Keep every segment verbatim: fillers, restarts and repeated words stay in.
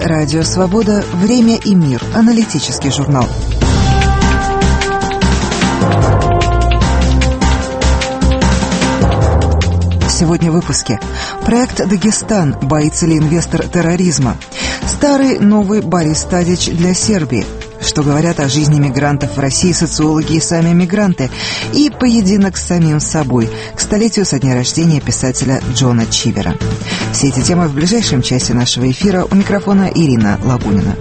Радио Свобода. Время и мир. Аналитический журнал. Сегодня в выпуске. Проект «Дагестан». Боится ли инвестор терроризма? Старый новый Борис Тадич для Сербии. Что говорят о жизни мигрантов в России социологи и сами мигранты. И поединок с самим собой к столетию со дня рождения писателя Джона Чивера. Все эти темы в ближайшем часе нашего эфира. У микрофона Ирина Лагунина.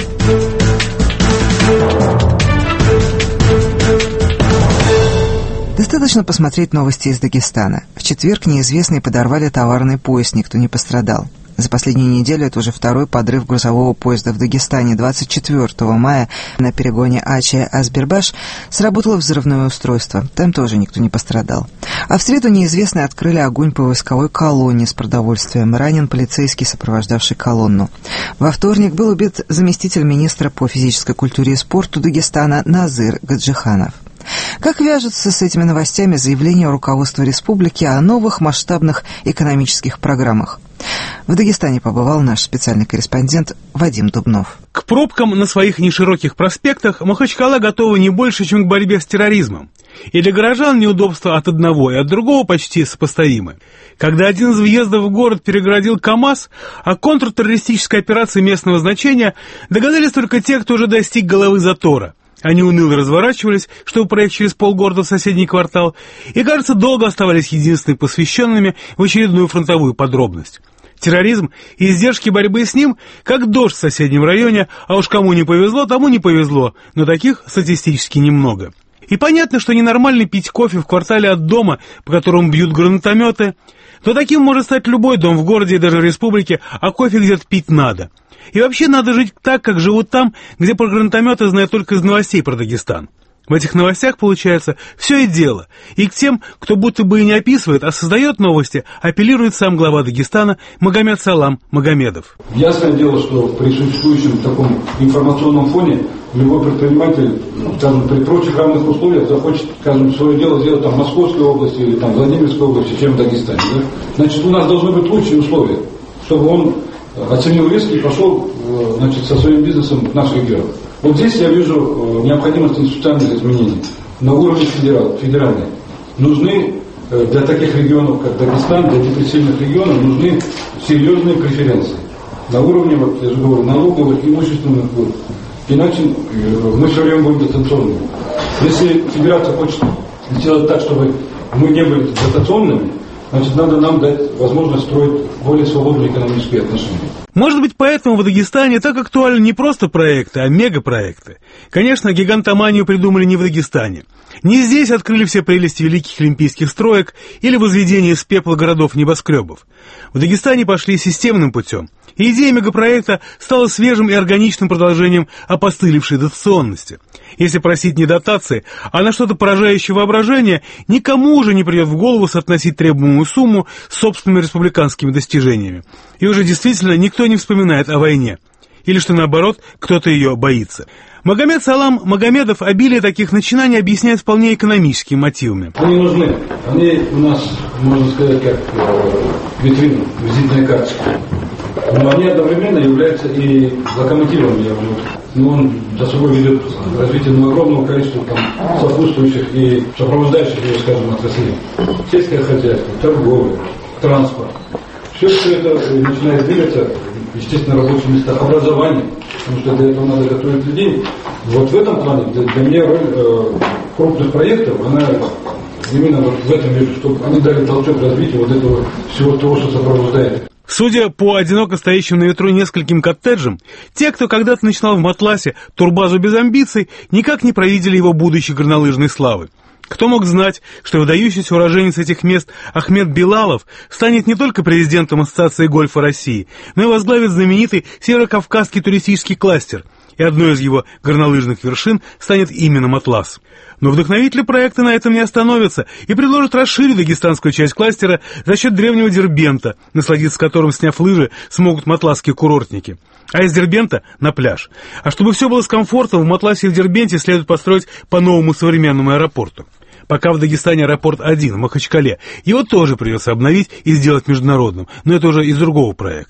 Достаточно посмотреть новости из Дагестана. В четверг неизвестные подорвали товарный поезд, никто не пострадал. За последнюю неделю это уже второй подрыв грузового поезда в Дагестане. двадцать четвёртого мая на перегоне Аче-Азбербаш сработало взрывное устройство. Там тоже никто не пострадал. А в среду неизвестные открыли огонь по войсковой колонне с продовольствием. Ранен полицейский, сопровождавший колонну. Во вторник был убит заместитель министра по физической культуре и спорту Дагестана Назыр Гаджиханов. Как вяжутся с этими новостями заявления руководства республики о новых масштабных экономических программах? В Дагестане побывал наш специальный корреспондент Вадим Дубнов. К пробкам на своих нешироких проспектах Махачкала готова не больше, чем к борьбе с терроризмом. И для горожан неудобства от одного и от другого почти сопоставимы. Когда один из въездов в город перегородил КАМАЗ, о контртеррористической операции местного значения догадались только те, кто уже достиг головы затора. Они уныло разворачивались, чтобы проехать через полгорода в соседний квартал, и, кажется, долго оставались единственными посвященными в очередную фронтовую подробность. Терроризм и издержки борьбы с ним, как дождь в соседнем районе, а уж кому не повезло, тому не повезло, но таких статистически немного. И понятно, что ненормально пить кофе в квартале от дома, по которому бьют гранатометы, но таким может стать любой дом в городе и даже в республике, а кофе где-то пить надо. И вообще надо жить так, как живут там, где про гранатометы знают только из новостей про Дагестан. В этих новостях, получается, все и дело. И к тем, кто будто бы и не описывает, а создает новости, апеллирует сам глава Дагестана Магомед Салам Магомедов. Ясное дело, что при существующем таком информационном фоне любой предприниматель, скажем, при прочих равных условиях захочет, скажем, свое дело сделать там в Московской области или там в Владимирской области, чем в Дагестане. Да? Значит, у нас должны быть лучшие условия, чтобы он оценил риски и пошел, значит, со своим бизнесом в наш регион. Вот здесь я вижу необходимость институциональных изменений на уровне федерал, федеральной. Нужны для таких регионов, как Дагестан, для депрессивных регионов, нужны серьезные преференции. На уровне, вот, я же говорю, налоговых, имущественных. Иначе мы все время будем дотационными. Если федерация хочет сделать так, чтобы мы не были дотационными, значит, надо нам дать возможность строить более свободные экономические отношения. Может быть, поэтому в Дагестане так актуальны не просто проекты, а мегапроекты. Конечно, гигантоманию придумали не в Дагестане. Не здесь открыли все прелести великих олимпийских строек или возведение из пепла городов-небоскребов. В Дагестане пошли системным путем. И идея мегапроекта стала свежим и органичным продолжением опостылевшей дотационности. Если просить не дотации, а на что-то поражающее воображение, никому уже не придет в голову соотносить требуемую сумму с собственными республиканскими достижениями. И уже действительно никто не вспоминает о войне. Или, что наоборот, кто-то ее боится. Магомед Салам Магомедов обилие таких начинаний объясняет вполне экономическими мотивами. Они нужны. Они у нас, можно сказать, как э, витрина, визитная карточка. Но они одновременно являются и локомотивом, я думаю. Но он за собой ведет развитие ну, огромного количества там, сопутствующих и сопровождающих его, скажем, отраслей. Сельское хозяйство, торговля, транспорт. Все, все это начинает двигаться, естественно, рабочие места, образование, потому что для этого надо готовить людей. Вот в этом плане для, для меня роль э, крупных проектов, она именно вот в этом вижу, чтобы они дали толчок развитию вот этого всего того, что сопровождает. Судя по одиноко стоящим на ветру нескольким коттеджам, те, кто когда-то начинал в Матласе турбазу без амбиций, никак не провидели его будущей горнолыжной славы. Кто мог знать, что выдающийся уроженец этих мест Ахмед Билалов станет не только президентом Ассоциации гольфа России, но и возглавит знаменитый Северокавказский туристический кластер, и одной из его горнолыжных вершин станет именно Матлас. Но вдохновители проекта на этом не остановятся и предложат расширить дагестанскую часть кластера за счет древнего Дербента, насладиться которым, сняв лыжи, смогут матласские курортники. А из Дербента на пляж. А чтобы все было с комфортом, в Матласе и в Дербенте следует построить по новому современному аэропорту. Пока в Дагестане аэропорт один, в Махачкале. Его тоже придется обновить и сделать международным, но это уже из другого проекта.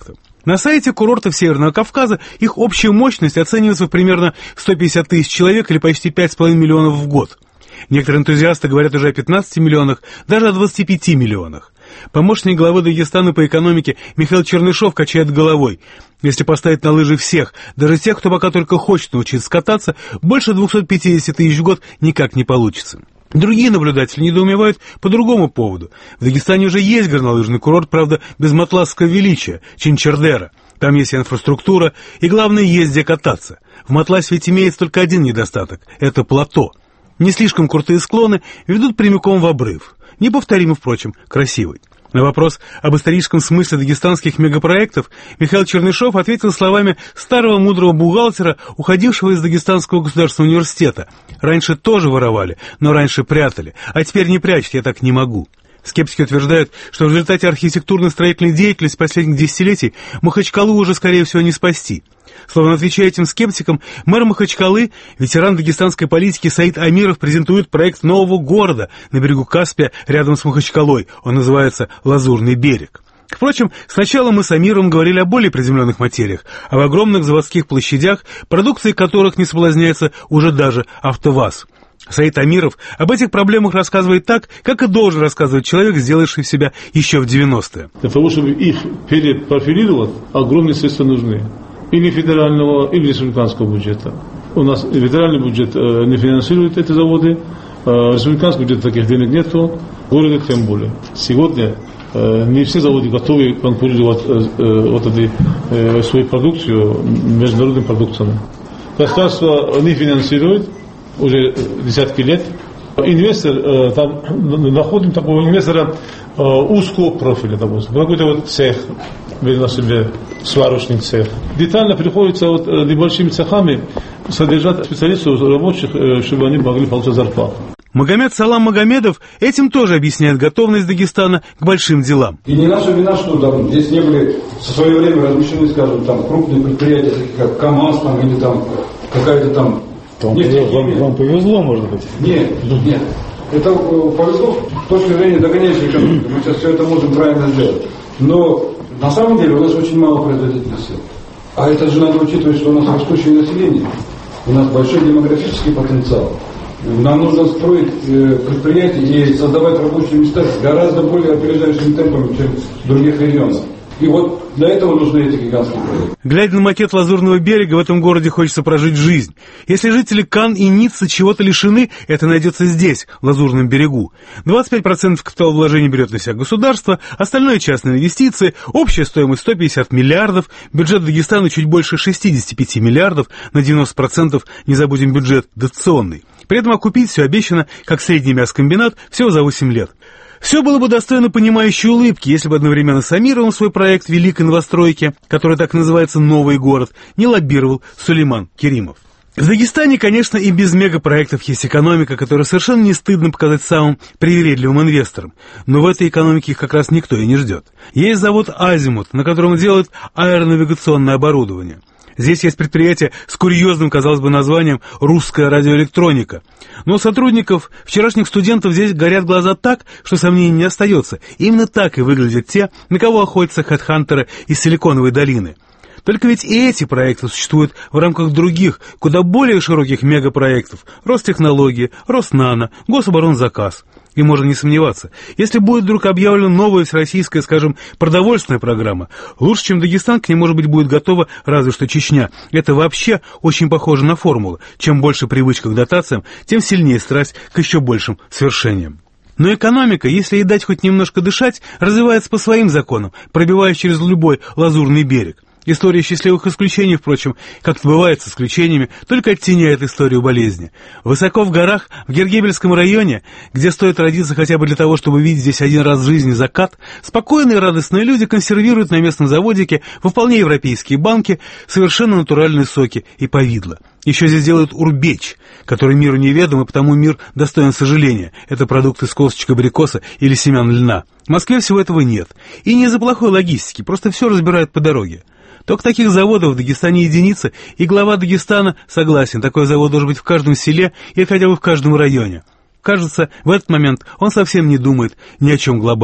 На сайте курортов Северного Кавказа их общая мощность оценивается в примерно сто пятьдесят тысяч человек или почти пять с половиной миллионов в год. Некоторые энтузиасты говорят уже о пятнадцати миллионах, даже о двадцати пяти миллионах. Помощник главы Дагестана по экономике Михаил Чернышов качает головой. Если поставить на лыжи всех, даже тех, кто пока только хочет научиться кататься, больше двухсот пятидесяти тысяч в год никак не получится. Другие наблюдатели недоумевают по другому поводу. В Дагестане уже есть горнолыжный курорт, правда, без матласского величия, Чинчердера. Там есть инфраструктура, и главное, есть где кататься. В Матласе ведь имеется только один недостаток – это плато. Не слишком крутые склоны ведут прямиком в обрыв. Неповторимо, впрочем, красивый. На вопрос об историческом смысле дагестанских мегапроектов Михаил Чернышов ответил словами старого мудрого бухгалтера, уходившего из Дагестанского государственного университета. «Раньше тоже воровали, но раньше прятали, а теперь не прячут, я так не могу». Скептики утверждают, что в результате архитектурно-строительной деятельности последних десятилетий Махачкалу уже, скорее всего, не спасти. Словно отвечая этим скептикам, мэр Махачкалы, ветеран дагестанской политики Саид Амиров, презентует проект нового города на берегу Каспия рядом с Махачкалой. Он называется «Лазурный берег». Впрочем, сначала мы с Амировым говорили о более приземленных материях, об огромных заводских площадях, продукцией которых не соблазняется уже даже АвтоВАЗ. Саид Амиров об этих проблемах рассказывает так, как и должен рассказывать человек, сделавший себя еще в девяностые. Для того, чтобы их перепрофилировать, огромные средства нужны. Или федерального, или республиканского бюджета. У нас федеральный бюджет э, не финансирует эти заводы, э, республиканский бюджет таких денег нету, города тем более. Сегодня э, не все заводы готовы конкурировать э, э, вот этой, э, свою продукцию международным продукциям. Государство не финансирует уже десятки лет. Инвестор, э, там находим такого инвестора э, узкого профиля, допустим, какой-то вот цех, на себе сварочный цех. Детально приходится вот небольшими цехами содержать специалистов, рабочих, чтобы они могли получать зарплату. Магомед Салам Магомедов этим тоже объясняет готовность Дагестана к большим делам. И не наша вина, что там здесь не были в свое время размещены, скажем, там крупные предприятия, такие как КАМАЗ там, или там какая-то там нефтехимия. Вам, вам повезло, может быть? Нет, нет. Это повезло с точки зрения догоняющей экономики. Мы сейчас все это можем правильно сделать. Но на самом деле у нас очень мало производительных сил. А это же надо учитывать, что у нас растущее население. У нас большой демографический потенциал. Нам нужно строить предприятия и создавать рабочие места гораздо более опережающими темпами, чем в других регионах. И вот для этого нужны эти гигантские проекты. Глядя на макет Лазурного берега, в этом городе хочется прожить жизнь. Если жители Кан и Ниццы чего-то лишены, это найдется здесь, в Лазурном берегу. двадцать пять процентов капиталовложений берет на себя государство, остальное частные инвестиции, общая стоимость сто пятьдесят миллиардов, бюджет Дагестана чуть больше шестьдесят пять миллиардов, на девяносто процентов не забудем бюджет дотационный. При этом окупить все обещано, как средний мясокомбинат, всего за восемь лет. Все было бы достойно понимающей улыбки, если бы одновременно с Амировым свой проект великой новостройки, который так называется «Новый город», не лоббировал Сулейман Керимов. В Дагестане, конечно, и без мегапроектов есть экономика, которую совершенно не стыдно показать самым привередливым инвесторам. Но в этой экономике их как раз никто и не ждет. Есть завод «Азимут», на котором делают аэронавигационное оборудование. Здесь есть предприятие с курьезным, казалось бы, названием «Русская радиоэлектроника». Но сотрудников, вчерашних студентов здесь горят глаза так, что сомнений не остается. Именно так и выглядят те, на кого охотятся хедхантеры из Силиконовой долины. Только ведь и эти проекты существуют в рамках других, куда более широких мегапроектов – Ростехнологии, Роснано, Гособоронзаказ. И можно не сомневаться, если будет вдруг объявлена новая всероссийская, скажем, продовольственная программа, лучше, чем Дагестан, к ней, может быть, будет готова разве что Чечня. Это вообще очень похоже на формулу. Чем больше привычка к дотациям, тем сильнее страсть к еще большим свершениям. Но экономика, если ей дать хоть немножко дышать, развивается по своим законам, пробиваясь через любой лазурный берег. История счастливых исключений, впрочем, как это бывает с исключениями, только оттеняет историю болезни. Высоко в горах, в Гергебельском районе, где стоит родиться хотя бы для того, чтобы видеть здесь один раз в жизни закат, спокойные и радостные люди консервируют на местном заводике во вполне европейские банки совершенно натуральные соки и повидло. Еще здесь делают урбеч, который миру неведом, и потому мир достоин сожаления. Это продукты с косточек абрикоса или семян льна. В Москве всего этого нет. И не из-за плохой логистики, просто все разбирают по дороге. Только таких заводов в Дагестане единицы, и глава Дагестана согласен, такой завод должен быть в каждом селе или хотя бы в каждом районе. Кажется, в этот момент он совсем не думает ни о чем глобальном.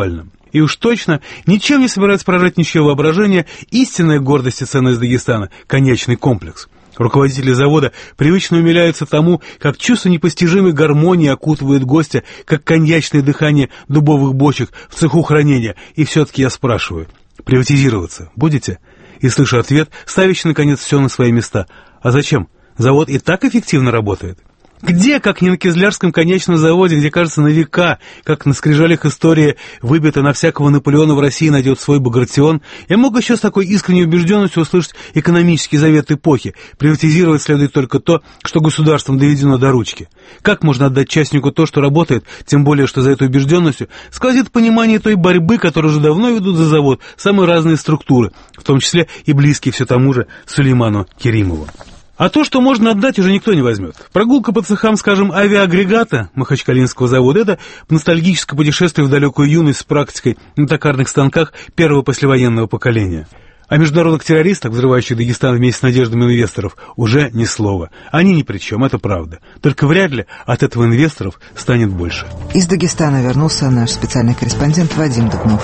И уж точно ничем не собирается поражать ничье воображение истинная гордость и ценность Дагестана – коньячный комплекс. Руководители завода привычно умиляются тому, как чувство непостижимой гармонии окутывает гостя, как коньячное дыхание дубовых бочек в цеху хранения. И все-таки я спрашиваю, приватизироваться будете? И слышу ответ, ставящий, наконец, все на свои места. А зачем? Завод и так эффективно работает. Где, как не на Кизлярском коньячном заводе, где, кажется, на века, как на скрижалях истории выбита на всякого Наполеона в России найдет свой Багратион, я мог еще с такой искренней убежденностью услышать экономический завет эпохи. Приватизировать следует только то, что государством доведено до ручки. Как можно отдать частнику то, что работает, тем более, что за этой убежденностью сквозит понимание той борьбы, которую уже давно ведут за завод самые разные структуры, в том числе и близкие все тому же Сулейману Керимову. А то, что можно отдать, уже никто не возьмет. Прогулка по цехам, скажем, авиаагрегата Махачкалинского завода – это ностальгическое путешествие в далекую юность с практикой на токарных станках первого послевоенного поколения. О международных террористах, взрывающих Дагестан вместе с надеждами инвесторов, уже ни слова. Они ни при чем, это правда. Только вряд ли от этого инвесторов станет больше. Из Дагестана вернулся наш специальный корреспондент Вадим Дубнов.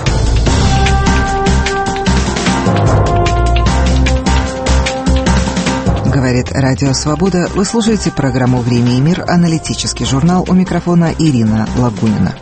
Говорит Радио Свобода. Вы слушаете программу «Время и мир», аналитический журнал. У микрофона Ирина Лагунина.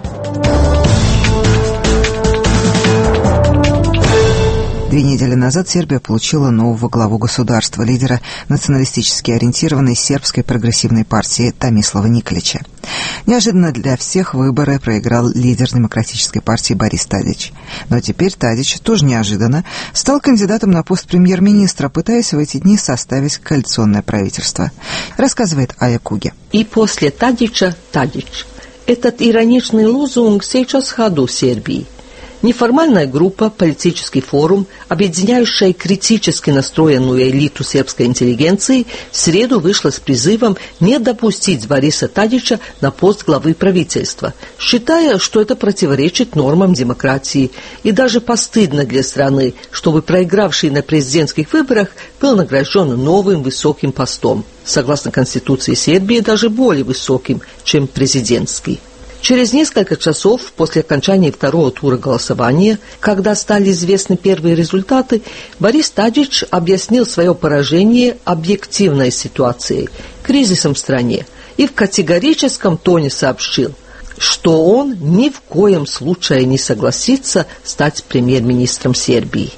Две недели назад Сербия получила нового главу государства, лидера националистически ориентированной сербской прогрессивной партии Томислава Николича. Неожиданно для всех выборы проиграл лидер демократической партии Борис Тадич. Но теперь Тадич, тоже неожиданно, стал кандидатом на пост премьер-министра, пытаясь в эти дни составить коалиционное правительство. Рассказывает Ая Куги. И после Тадича Тадич. Этот ироничный лозунг сейчас в ходу в Сербии. Неформальная группа, политический форум, объединяющая критически настроенную элиту сербской интеллигенции, в среду вышла с призывом не допустить Бориса Тадича на пост главы правительства, считая, что это противоречит нормам демократии и даже постыдно для страны, чтобы проигравший на президентских выборах был награжден новым высоким постом, согласно Конституции Сербии, даже более высоким, чем президентский. Через несколько часов после окончания второго тура голосования, когда стали известны первые результаты, Борис Тадич объяснил свое поражение объективной ситуацией, кризисом в стране, и в категорическом тоне сообщил, что он ни в коем случае не согласится стать премьер-министром Сербии.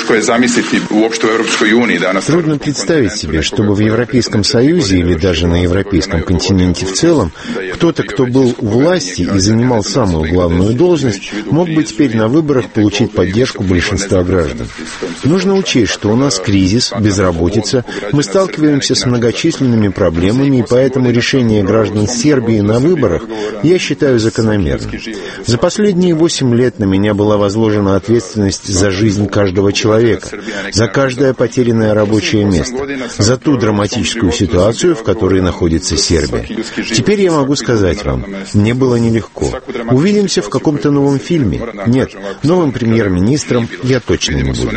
Трудно представить себе, чтобы в Европейском Союзе или даже на европейском континенте в целом кто-то, кто был у власти и занимал самую главную должность, мог бы теперь на выборах получить поддержку большинства граждан. Нужно учесть, что у нас кризис, безработица, мы сталкиваемся с многочисленными проблемами, и поэтому решение граждан Сербии на выборах я считаю закономерным. За последние восемь лет на меня была возложена ответственность за жизнь каждого человека, за каждое потерянное рабочее место, за ту драматическую ситуацию, в которой находится Сербия. Теперь я могу сказать вам, мне было нелегко. Увидимся в каком-то новом фильме? Нет, новым премьер-министром я точно не буду.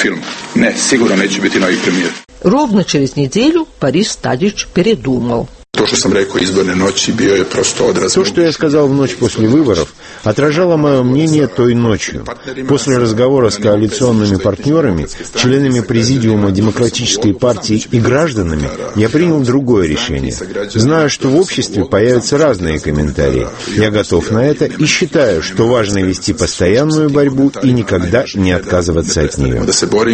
Ровно через неделю Борис Тадич передумал. То, что я сказал в ночь после выборов, отражало мое мнение той ночью. После разговора с коалиционными партнерами, членами президиума Демократической партии и гражданами, я принял другое решение. Знаю, что в обществе появятся разные комментарии. Я готов на это и считаю, что важно вести постоянную борьбу и никогда не отказываться от нее.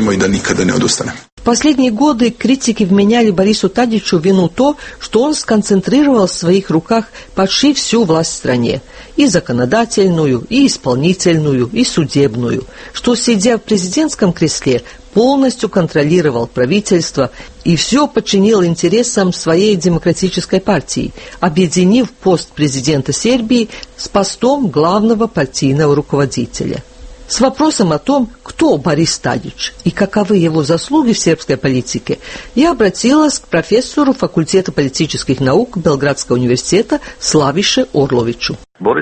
В последние годы критики вменяли Борису Тадичу вину то, что он сконцентрировал в своих руках почти всю власть в стране, и законодательную, и исполнительную, и судебную, что, сидя в президентском кресле, полностью контролировал правительство и все подчинил интересам своей демократической партии, объединив пост президента Сербии с постом главного партийного руководителя. С вопросом о том, кто Борис Тадич и каковы его заслуги в сербской политике, я обратилась к профессору факультета политических наук Белградского университета Славише Орловичу. Борис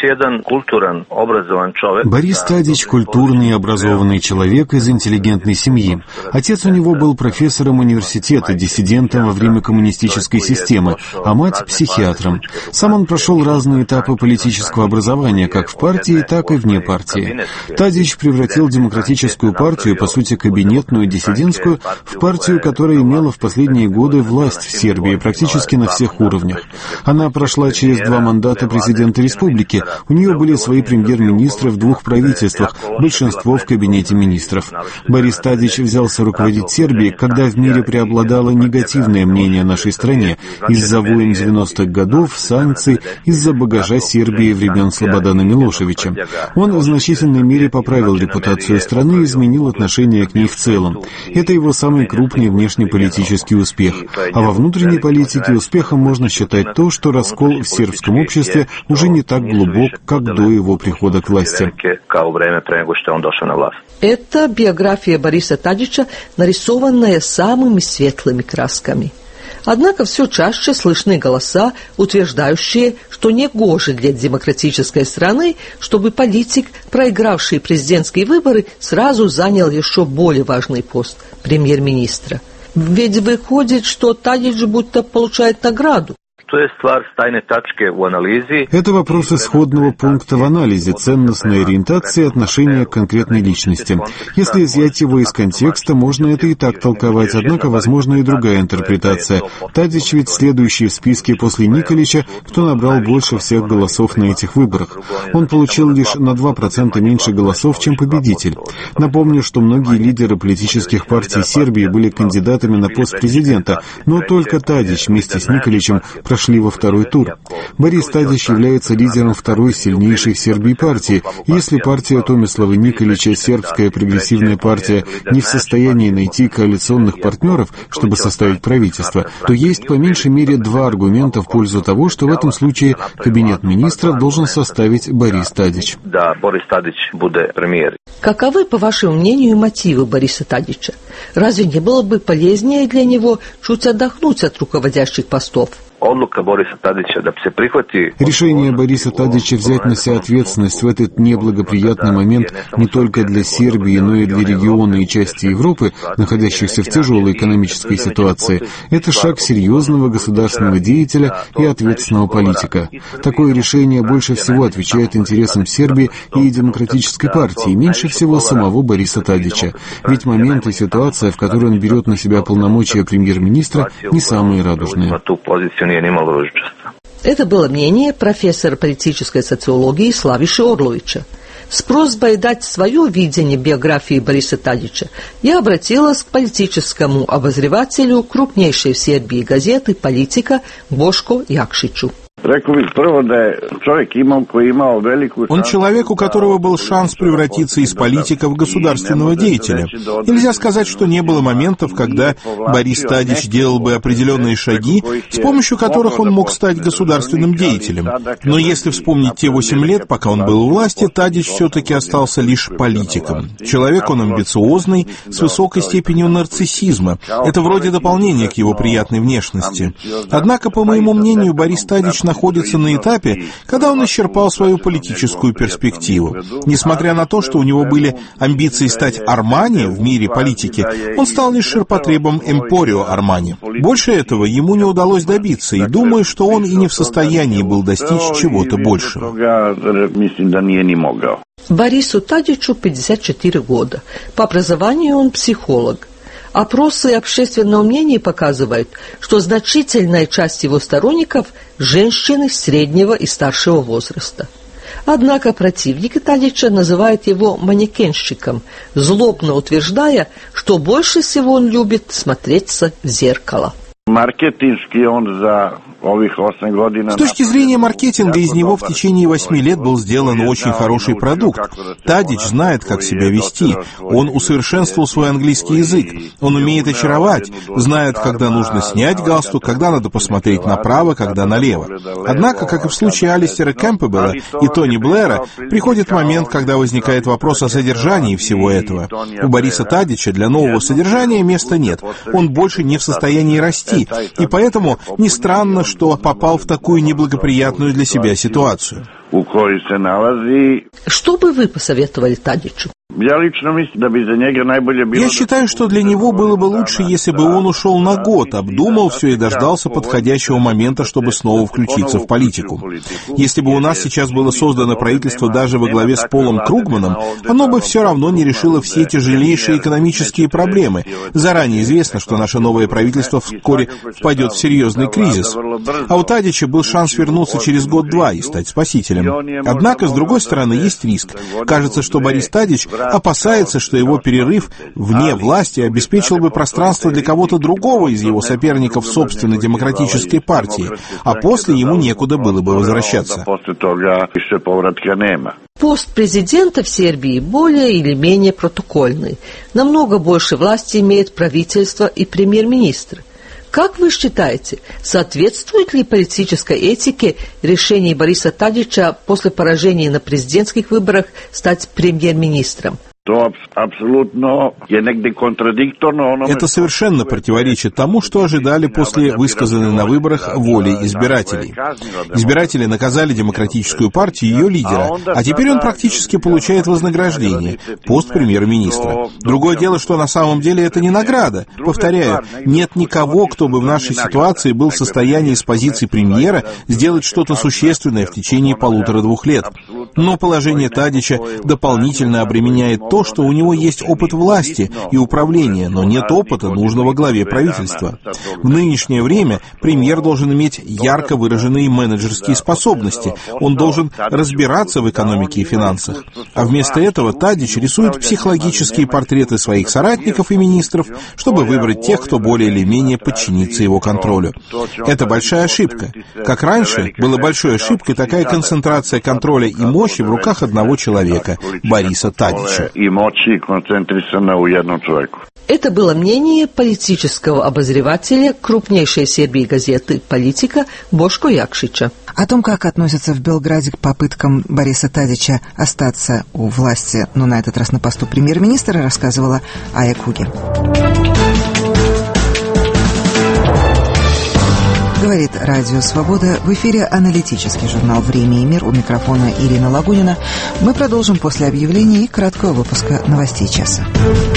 Тадич – культурный и образованный человек из интеллигентной семьи. Отец у него был профессором университета, диссидентом во время коммунистической системы, а мать – психиатром. Сам он прошел разные этапы политического образования, как в партии, так и вне партии. Тадич превратил демократическую партию, по сути кабинетную, диссидентскую, в партию, которая имела в последние годы власть в Сербии практически на всех уровнях. Она прошла через два мандата президента республики. У нее были свои премьер-министры в двух правительствах, большинство в кабинете министров. Борис Тадич взялся руководить Сербией, когда в мире преобладало негативное мнение о нашей стране из-за войн девяностых годов, санкций, из-за багажа Сербии времен Слободана Милошевича. Он в значительной мере поправил репутацию страны и изменил отношение к ней в целом. Это его самый крупный внешнеполитический успех. А во внутренней политике успехом можно считать то, что раскол в сербском обществе уже не так глубок, как до его прихода к власти. Это биография Бориса Тадича, нарисованная самыми светлыми красками. Однако все чаще слышны голоса, утверждающие, что негоже для демократической страны, чтобы политик, проигравший президентские выборы, сразу занял еще более важный пост премьер-министра. Ведь выходит, что Тадич будто получает награду. Это вопрос исходного пункта в анализе, ценностной ориентации отношения к конкретной личности. Если изъять его из контекста, можно это и так толковать, однако возможна и другая интерпретация. Тадич ведь следующий в списке после Николича, кто набрал больше всех голосов на этих выборах. Он получил лишь на два процента меньше голосов, чем победитель. Напомню, что многие лидеры политических партий Сербии были кандидатами на пост президента, но только Тадич вместе с Николичем прошли во второй тур. Борис Тадич является лидером второй сильнейшей в Сербии партии. Если партия Томислава Николича, сербская прогрессивная партия, не в состоянии найти коалиционных партнеров, чтобы составить правительство, то есть по меньшей мере два аргумента в пользу того, что в этом случае кабинет министров должен составить Борис Тадич. Каковы, по вашему мнению, мотивы Бориса Тадича? Разве не было бы полезнее для него чуть отдохнуть от руководящих постов? Решение Бориса Тадича взять на себя ответственность в этот неблагоприятный момент не только для Сербии, но и для региона и части Европы, находящихся в тяжелой экономической ситуации, это шаг серьезного государственного деятеля и ответственного политика. Такое решение больше всего отвечает интересам Сербии и демократической партии, меньше всего самого Бориса Тадича. Ведь момент и ситуация, в которой он берет на себя полномочия премьер-министра, не самые радужные. Это было мнение профессора политической социологии Славиша Орловича. С просьбой дать свое видение биографии Бориса Тадича я обратилась к политическому обозревателю крупнейшей в Сербии газеты «Политика» Бошко Якшичу. Он человек, у которого был шанс превратиться из политика в государственного деятеля. Нельзя сказать, что не было моментов, когда Борис Тадич делал бы определенные шаги, с помощью которых он мог стать государственным деятелем. Но если вспомнить те восемь лет, пока он был у власти, Тадич все-таки остался лишь политиком. Человек он амбициозный, с высокой степенью нарциссизма. Это вроде дополнения к его приятной внешности. Однако, по моему мнению, Борис Тадич находится на этапе, когда он исчерпал свою политическую перспективу. Несмотря на то, что у него были амбиции стать Армани в мире политики, он стал лишь ширпотребом Эмпорио Армани. Больше этого ему не удалось добиться, и думаю, что он и не в состоянии был достичь чего-то большего. Борису Тадичу пятьдесят четыре года. По образованию он психолог. Опросы общественного мнения показывают, что значительная часть его сторонников – женщины среднего и старшего возраста. Однако противники Тадича называют его манекенщиком, злобно утверждая, что больше всего он любит смотреться в зеркало. Маркетинский он за С точки зрения маркетинга, из него в течение восьми лет был сделан очень хороший продукт. Тадич знает, как себя вести. Он усовершенствовал свой английский язык. Он умеет очаровать, знает, когда нужно снять галстук, когда надо посмотреть направо, когда налево. Однако, как и в случае Алистера Кэмпбелла и Тони Блэра, приходит момент, когда возникает вопрос о содержании всего этого. У Бориса Тадича для нового содержания места нет. Он больше не в состоянии расти. И поэтому не странно, что попал в такую неблагоприятную для себя ситуацию. Что бы вы посоветовали Тадичу? Я считаю, что для него было бы лучше, если бы он ушел на год, обдумал все и дождался подходящего момента, чтобы снова включиться в политику. Если бы у нас сейчас было создано правительство даже во главе с Полом Кругманом, оно бы все равно не решило все тяжелейшие экономические проблемы. Заранее известно, что наше новое правительство вскоре впадет в серьезный кризис. А у Тадича был шанс вернуться через год-два и стать спасителем. Однако, с другой стороны, есть риск. Кажется, что Борис Тадич опасается, что его перерыв вне власти обеспечил бы пространство для кого-то другого из его соперников в собственной демократической партии, а после ему некуда было бы возвращаться. Пост президента в Сербии более или менее протокольный. Намного больше власти имеет правительство и премьер-министр. Как вы считаете, соответствует ли политической этике решение Бориса Тадича после поражения на президентских выборах стать премьер-министром? Это совершенно противоречит тому, что ожидали после высказанной на выборах воли избирателей. Избиратели наказали Демократическую партию и ее лидера, а теперь он практически получает вознаграждение, пост премьер-министра. Другое дело, что на самом деле это не награда. Повторяю, нет никого, кто бы в нашей ситуации был в состоянии с позиции премьера сделать что-то существенное в течение полутора-двух лет. Но положение Тадича дополнительно обременяет то, что у него есть опыт власти и управления, но нет опыта нужного главе правительства. В нынешнее время премьер должен иметь ярко выраженные менеджерские способности, он должен разбираться в экономике и финансах. А вместо этого Тадич рисует психологические портреты своих соратников и министров, чтобы выбрать тех, кто более или менее подчинится его контролю. Это большая ошибка. Как раньше, была большой ошибкой такая концентрация контроля и мощи в руках одного человека, Бориса Тадича. Это было мнение политического обозревателя крупнейшей Сербии газеты «Политика» Бошко Якшича. О том, как относятся в Белграде к попыткам Бориса Тадича остаться у власти, но на этот раз на посту премьер-министра, рассказывала Ая Кугер. Говорит Радио Свобода. В эфире аналитический журнал «Время и мир». У микрофона Ирина Лагунина. Мы продолжим после объявления и краткого выпуска новостей часа.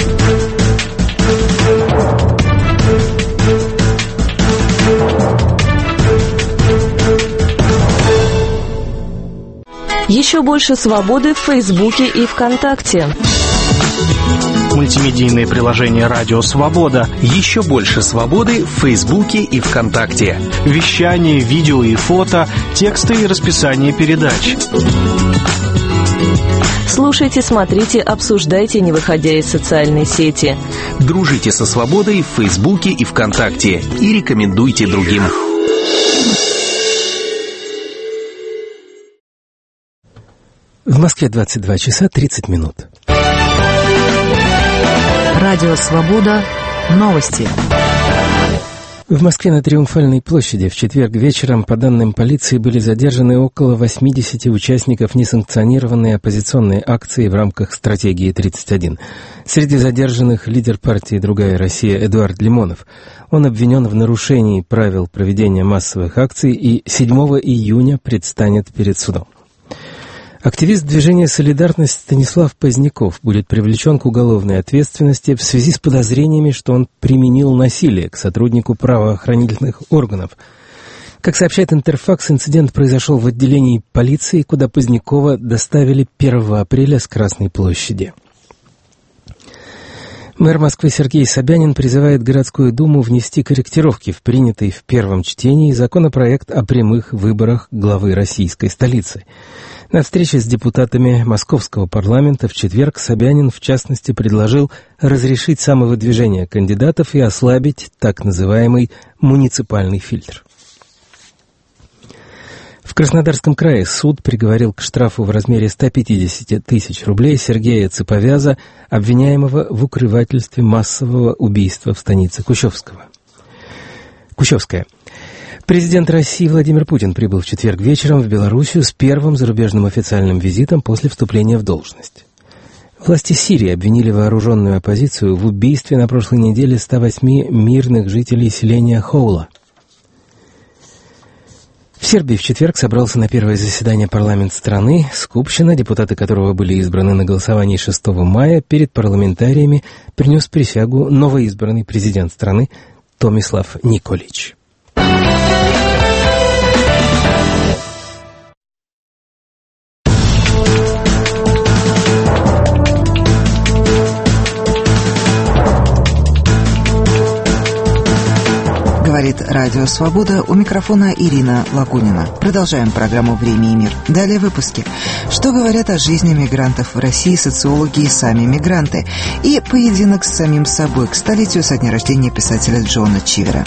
Еще больше свободы в Фейсбуке и ВКонтакте. Мультимедийное приложение «Радио Свобода». Еще больше свободы в Фейсбуке и ВКонтакте. Вещание, видео и фото, тексты и расписание передач. Слушайте, смотрите, обсуждайте, не выходя из социальной сети. Дружите со свободой в Фейсбуке и ВКонтакте. И рекомендуйте другим. В Москве двадцать два часа тридцать минут. Радио «Свобода». Новости. В Москве на Триумфальной площади в четверг вечером, по данным полиции, были задержаны около восьмидесяти участников несанкционированной оппозиционной акции в рамках стратегии тридцать один. Среди задержанных лидер партии «Другая Россия» Эдуард Лимонов. Он обвинен в нарушении правил проведения массовых акций и седьмого июня предстанет перед судом. Активист движения «Солидарность» Станислав Поздняков будет привлечен к уголовной ответственности в связи с подозрениями, что он применил насилие к сотруднику правоохранительных органов. Как сообщает Интерфакс, инцидент произошел в отделении полиции, куда Позднякова доставили первого апреля с Красной площади. Мэр Москвы Сергей Собянин призывает городскую думу внести корректировки в принятый в первом чтении законопроект о прямых выборах главы российской столицы. На встрече с депутатами Московского парламента в четверг Собянин, в частности, предложил разрешить самовыдвижение кандидатов и ослабить так называемый муниципальный фильтр. В Краснодарском крае суд приговорил к штрафу в размере ста пятидесяти тысяч рублей Сергея Цыповяза, обвиняемого в укрывательстве массового убийства в станице Кущевского. Кущевская. Президент России Владимир Путин прибыл в четверг вечером в Белоруссию с первым зарубежным официальным визитом после вступления в должность. Власти Сирии обвинили вооруженную оппозицию в убийстве на прошлой неделе ста восьми мирных жителей селения Хоула. В Сербии в четверг собрался на первое заседание парламент страны. Скупщина, депутаты которого были избраны на голосовании шестого мая, перед парламентариями принес присягу новоизбранный президент страны Томислав Николич. Говорит Радио Свобода, у микрофона Ирина Лагунина. Продолжаем программу «Время и мир». Далее выпуски. Что говорят о жизни мигрантов в России социологи и сами мигранты? И поединок с самим собой к столетию со дня рождения писателя Джона Чивера.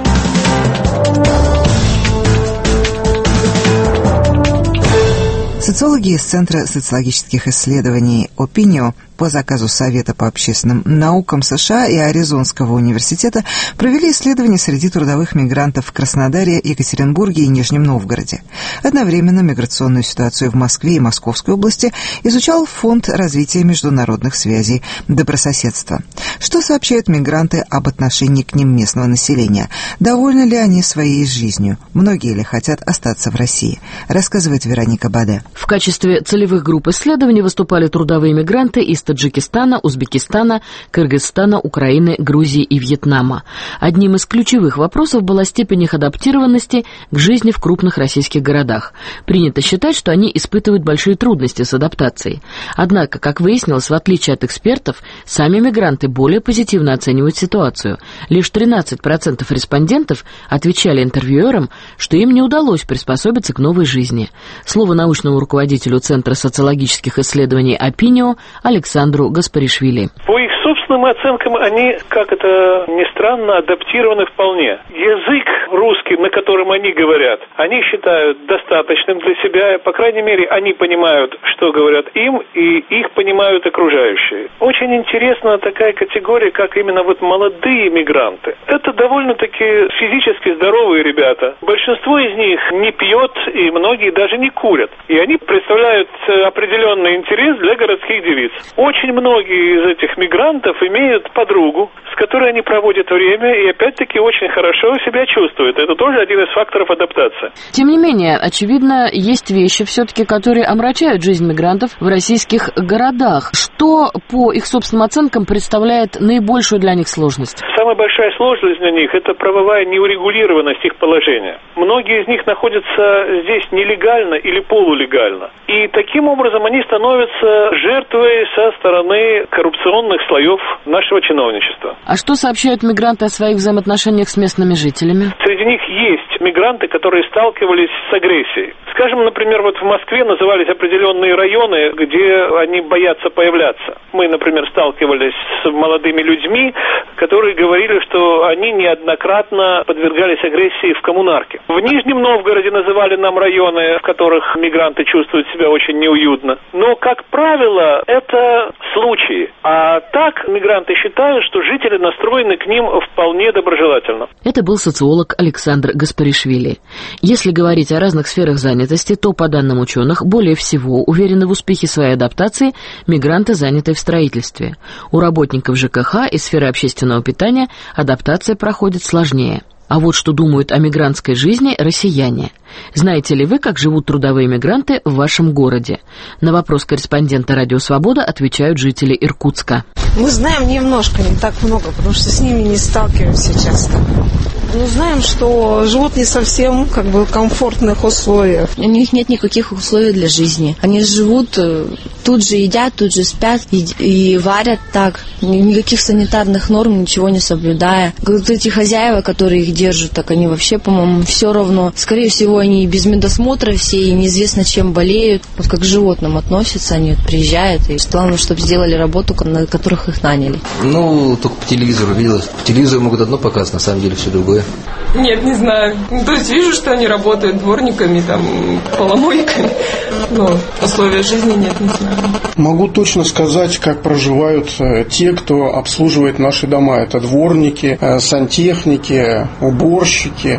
Социологи из Центра социологических исследований «Опинио» по заказу Совета по общественным наукам США и Аризонского университета провели исследования среди трудовых мигрантов в Краснодаре, Екатеринбурге и Нижнем Новгороде. Одновременно миграционную ситуацию в Москве и Московской области изучал Фонд развития международных связей «Добрососедство». Что сообщают мигранты об отношении к ним местного населения? Довольны ли они своей жизнью? Многие ли хотят остаться в России? Рассказывает Вероника Баде. В качестве целевых групп исследований выступали трудовые мигранты из Таджикистана, Узбекистана, Кыргызстана, Украины, Грузии и Вьетнама. Одним из ключевых вопросов была степень их адаптированности к жизни в крупных российских городах. Принято считать, что они испытывают большие трудности с адаптацией. Однако, как выяснилось, в отличие от экспертов, сами мигранты более позитивно оценивают ситуацию. Лишь тринадцать процентов респондентов отвечали интервьюерам, что им не удалось приспособиться к новой жизни. Слово научному руководителю Центра социологических исследований «Опинио» Александру Гаспаришвили. По их собственным оценкам, они, как это ни странно, адаптированы вполне. Язык русский, на котором они говорят, они считают достаточным для себя. По крайней мере, они понимают, что говорят им, и их понимают окружающие. Очень интересна такая категория, как именно вот молодые мигранты. Это довольно-таки физически здоровые ребята. Большинство из них не пьет, и многие даже не курят. И они представляют определенный интерес для городских девиц. Очень многие из этих мигрантов имеют подругу, с которой они проводят время, и опять-таки очень хорошо себя чувствуют. Это тоже один из факторов адаптации. Тем не менее, очевидно, есть вещи все-таки, которые омрачают жизнь мигрантов в российских городах. Что, по их собственным оценкам, представляет наибольшую для них сложность? Самая большая сложность для них – это правовая неурегулированность их положения. Многие из них находятся здесь нелегально или полулегально. И таким образом они становятся жертвой со стороны коррупционных слоев нашего чиновничества. А что сообщают мигранты о своих взаимоотношениях с местными жителями? Среди них есть мигранты, которые сталкивались с агрессией. Скажем, например, вот в Москве назывались определенные районы, где они боятся появляться. Мы, например, сталкивались с молодыми людьми, которые говорили, что они неоднократно подвергались агрессии в коммунарке. В Нижнем Новгороде называли нам районы, в которых мигранты чувствуют себя очень неуютно. Но, как правило, это случаи. А так мигранты считают, что жители настроены к ним вполне доброжелательно. Это был социолог Александр Гаспаришвили. Если говорить о разных сферах занятости, то, по данным ученых, более всего уверены в успехе своей адаптации мигранты, занятые в строительстве. У работников ЖКХ и сферы общественного питания адаптация проходит сложнее. А вот что думают о мигрантской жизни россияне. Знаете ли вы, как живут трудовые мигранты в вашем городе? На вопрос корреспондента «Радио Свобода» отвечают жители Иркутска. Мы знаем немножко, не так много, потому что с ними не сталкиваемся часто. Но знаем, что живут не совсем как бы в комфортных условиях. У них нет никаких условий для жизни. Они живут, тут же едят, тут же спят и, и варят так. Никаких санитарных норм, ничего не соблюдая. Вот эти хозяева, которые их держат, так они вообще, по-моему, все равно. Скорее всего, они без медосмотра все, и неизвестно, чем болеют. Вот как к животным относятся, они вот приезжают. И главное, чтобы сделали работу, на которых их наняли. Ну, только по телевизору видела. По телевизору могут одно показывать, на самом деле все другое. Нет, не знаю. Ну, то есть вижу, что они работают дворниками, там, поломойками. Но условия жизни нет, не знаю. Могу точно сказать, как проживают те, кто обслуживает наши дома. Это дворники, сантехники, уборщики.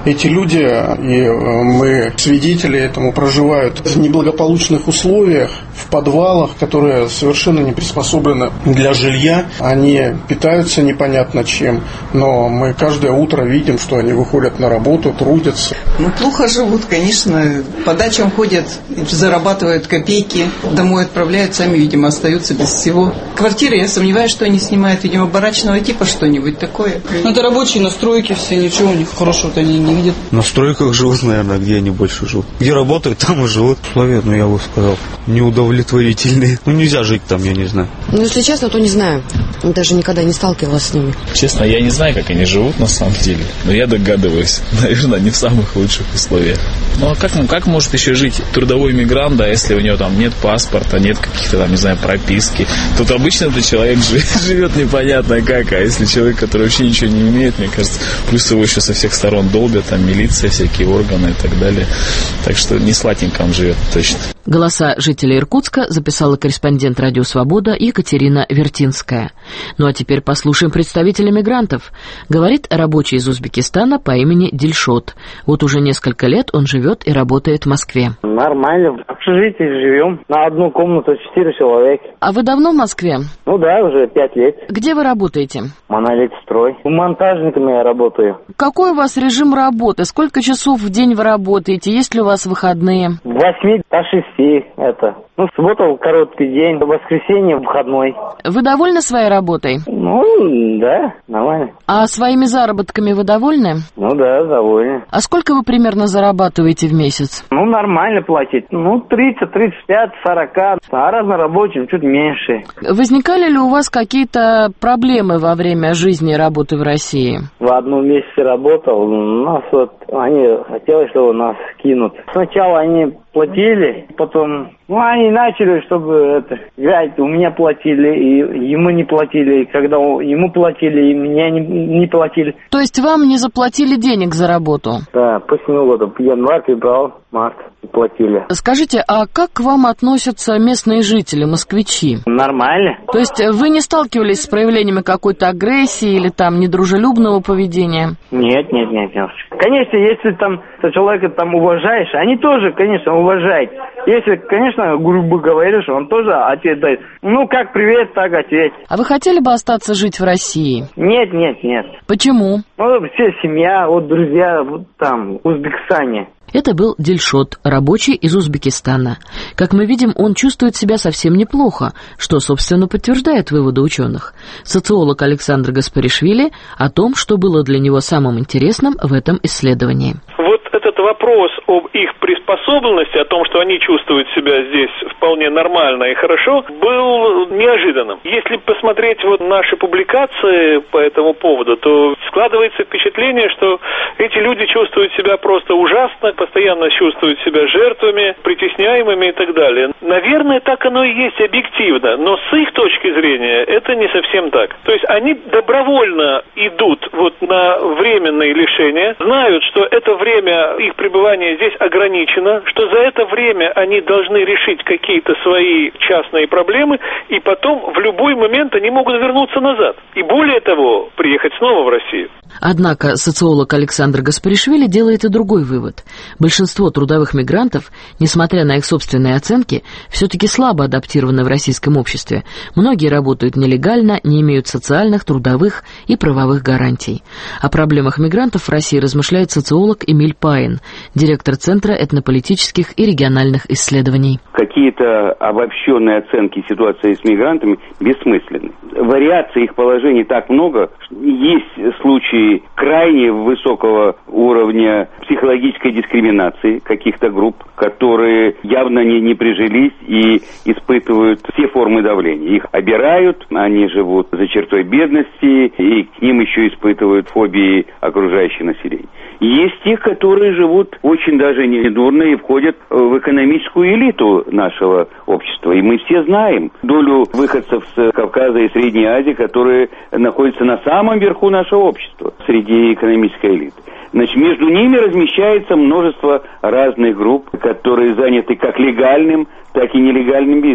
Эти люди, и мы свидетели этому, проживают в неблагополучных условиях, в подвалах, которые совершенно не приспособлены для жилья. Они питаются непонятно чем, но мы каждое утро видим, что они выходят на работу, трудятся. Ну, плохо живут, конечно. По дачам ходят, зарабатывают копейки, домой отправляют, сами, видимо, остаются без всего. Квартиры, я сомневаюсь, что они снимают, видимо, барачного типа что-нибудь такое. Ну, это рабочие на стройке все, ничего у них хорошего-то они не видят. На стройках живут, наверное, где они больше живут. Где работают, там и живут. Условия, ну, я бы сказал, неудовлетворительные. Ну, нельзя жить там, я не знаю. Ну, если честно, то не знаю. Даже никогда не сталкивалась с ними. Честно, я не знаю, как они живут на самом деле. Но я догадываюсь. Наверное, не в самых лучших условиях. Ну, а как, ну, как может еще жить трудовой мигрант, да, если у него там нет паспорта, нет каких-то там, не знаю, прописки? Тут обычно этот человек живет непонятно как, а если человек, который вообще ничего не имеет, мне кажется, плюс его еще со всех сторон долбят, там милиция, всякие органы и так далее. Так что не сладенько он живет точно. Голоса жителей Иркутска записала корреспондент «Радио Свобода» Екатерина Вертинская. Ну а теперь послушаем представителя мигрантов. Говорит рабочий из Узбекистана по имени Дильшот. Вот уже несколько лет он живет и работает в Москве. Нормально. В общежитии живем. На одну комнату четыре человека. А вы давно в Москве? Ну да, уже пять лет. Где вы работаете? Монолитстрой. Монтажниками я работаю. Какой у вас режим работы? Сколько часов в день вы работаете? Есть ли у вас выходные? С восьми до шести это. Ну, суббота короткий день, воскресенье выходной. Вы довольны своей работой? Ну, да, нормально. А своими заработками вы довольны? Ну да, довольны. А сколько вы примерно зарабатываете в месяц? Ну, нормально платить. Ну, тридцать, тридцать пять, сорок. А разнорабочим чуть меньше. Возникали ли у вас какие-то проблемы во время жизни и работы в России? В одном месяце работал. У нас вот, они хотели, чтобы нас кинут. Сначала они платили, потом, ну, они начали, чтобы это, взять, у меня платили, и ему не платили, и когда ему платили, и меня не, не платили. То есть вам не заплатили денег за работу? Да, после Нового года, январь, февраль, март платили. Скажите, а как к вам относятся местные жители, москвичи? Нормально. То есть вы не сталкивались с проявлениями какой-то агрессии или там недружелюбного поведения? Нет, нет, нет, нет. Конечно, если там человека там уважаешь, они тоже, конечно, уважают. Если, конечно, грубо говоришь, он тоже ответ дает. Ну, как привет, так ответь. А вы хотели бы остаться жить в России? Нет, нет, нет. Почему? Ну, все семья, вот друзья, вот там, в Узбекистане. Это был Дильшот, рабочий из Узбекистана. Как мы видим, он чувствует себя совсем неплохо, что, собственно, подтверждает выводы ученых. Социолог Александр Гаспаришвили о том, что было для него самым интересным в этом исследовании. Вот этот вопрос об их приспособленности, о том, что они чувствуют себя здесь вполне нормально и хорошо, был неожиданным. Если посмотреть вот наши публикации по этому поводу, то складывается впечатление, что эти люди чувствуют себя просто ужасно, постоянно чувствуют себя жертвами, притесняемыми и так далее. Наверное, так оно и есть объективно, но с их точки зрения это не совсем так. То есть они добровольно идут вот на временные лишения, знают, что это время их пребывания здесь ограничено, что за это время они должны решить какие-то свои частные проблемы, и потом в любой момент они могут вернуться назад. И более того, приехать снова в Россию. Однако социолог Александр Гаспаришвили делает и другой вывод. Большинство трудовых мигрантов, несмотря на их собственные оценки, все-таки слабо адаптированы в российском обществе. Многие работают нелегально, не имеют социальных, трудовых и правовых гарантий. О проблемах мигрантов в России размышляет социолог Эмиль Паин, директор Центра этнополитических и региональных исследований. Какие-то обобщенные оценки ситуации с мигрантами бессмысленны. Вариаций их положений так много. Есть случаи крайне высокого уровня психологической дискриминации каких-то групп, которые явно не, не прижились и испытывают все формы давления. Их обирают, они живут за чертой бедности, и к ним еще испытывают фобии окружающего населения. Есть тех, которые живут очень даже недурно и входят в экономическую элиту нашего общества. И мы все знаем долю выходцев с Кавказа и Средней Азии, которые находятся на самом верху нашего общества, среди экономической элиты. Значит, между ними размещается множество разных групп, которые заняты как легальным, так и нелегальным бизнесом.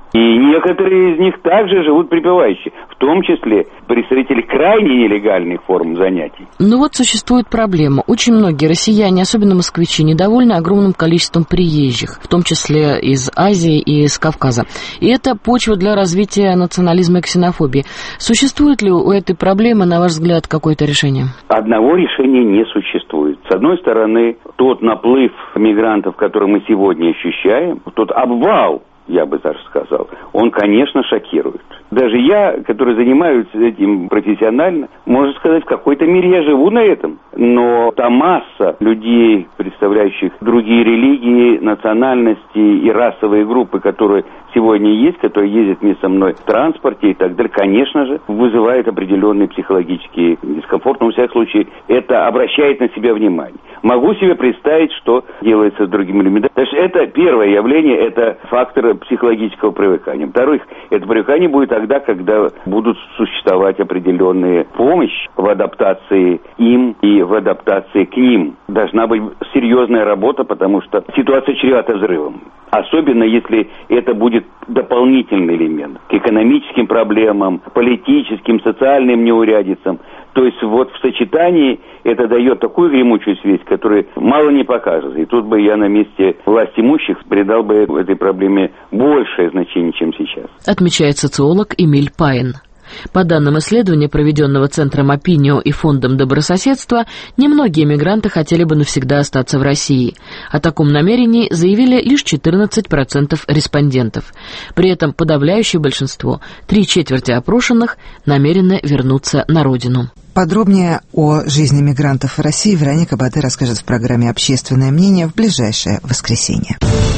И некоторые из них также живут припеваючи, в том числе представители крайне нелегальных форм занятий. Ну вот существует проблема. Очень многие россияне, особенно москвичи, недовольны огромным количеством приезжих, в том числе из Азии и из Кавказа. И это почва для развития национализма и ксенофобии. Существует ли у этой проблемы, на ваш взгляд, какое-то решение? Одного решения не существует. С одной стороны, тот наплыв мигрантов, который мы сегодня ощущаем, тот обвал, я бы даже сказал, он, конечно, шокирует. Даже я, который занимаюсь этим профессионально, можно сказать, в какой-то мере я живу на этом. Но та масса людей, представляющих другие религии, национальности и расовые группы, которые сегодня есть, которые ездят вместе со мной в транспорте и так далее, конечно же, вызывает определенный психологический дискомфорт. Но, во всяком случае, это обращает на себя внимание. Могу себе представить, что делается с другими людьми. Значит, это первое явление, это фактор психологического привыкания. Во-вторых, это привыкание будет тогда, когда будут существовать определенные помощь в адаптации им и в адаптации к ним. Должна быть серьезная работа, потому что ситуация чревата взрывом. Особенно, если это будет дополнительный элемент к экономическим проблемам, политическим, социальным неурядицам. То есть вот в сочетании это дает такую гремучую связь, которая мало не покажется. И тут бы я на месте власть имущих придал бы этой проблеме большее значение, чем сейчас. Отмечает социолог Эмиль Паин. По данным исследования, проведенного Центром Опинио и Фондом добрососедства, немногие мигранты хотели бы навсегда остаться в России. О таком намерении заявили лишь четырнадцать процентов респондентов. При этом подавляющее большинство, три четверти опрошенных, намерены вернуться на родину. Подробнее о жизни мигрантов в России Вероника Бадый расскажет в программе «Общественное мнение» в ближайшее воскресенье.